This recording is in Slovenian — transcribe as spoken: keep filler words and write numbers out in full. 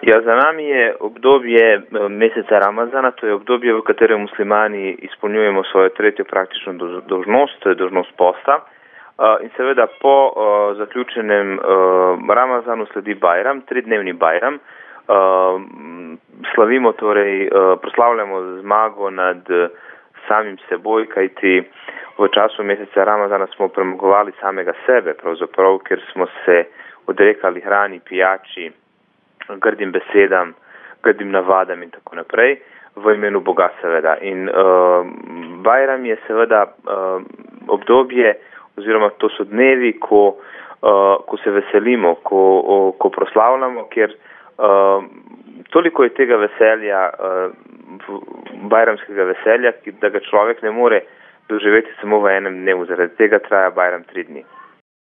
Ja, za nami je obdobje meseca Ramazana, to je obdobje, v katerem muslimani izpolnjujemo svojo tretjo praktično dolžnost, to je dolžnost posta. In seveda po zaključenem Ramazanu sledi Bajram, tridnevni Bajram. Slavimo, torej proslavljamo zmago nad samim seboj, kajti v času meseca Ramazana smo premagovali samega sebe, pravzaprav, ker smo se odrekali hrani, pijači, grdim besedam, grdim navadam in tako naprej, v imenu Boga seveda. In uh, Bajram je seveda uh, obdobje, oziroma to so dnevi, ko, uh, ko se veselimo, ko, o, ko proslavljamo, ker uh, toliko je tega veselja, uh, bajramskega veselja, da ga človek ne more doživeti samo v enem dnevu, zaradi tega traja Bajram tri dni.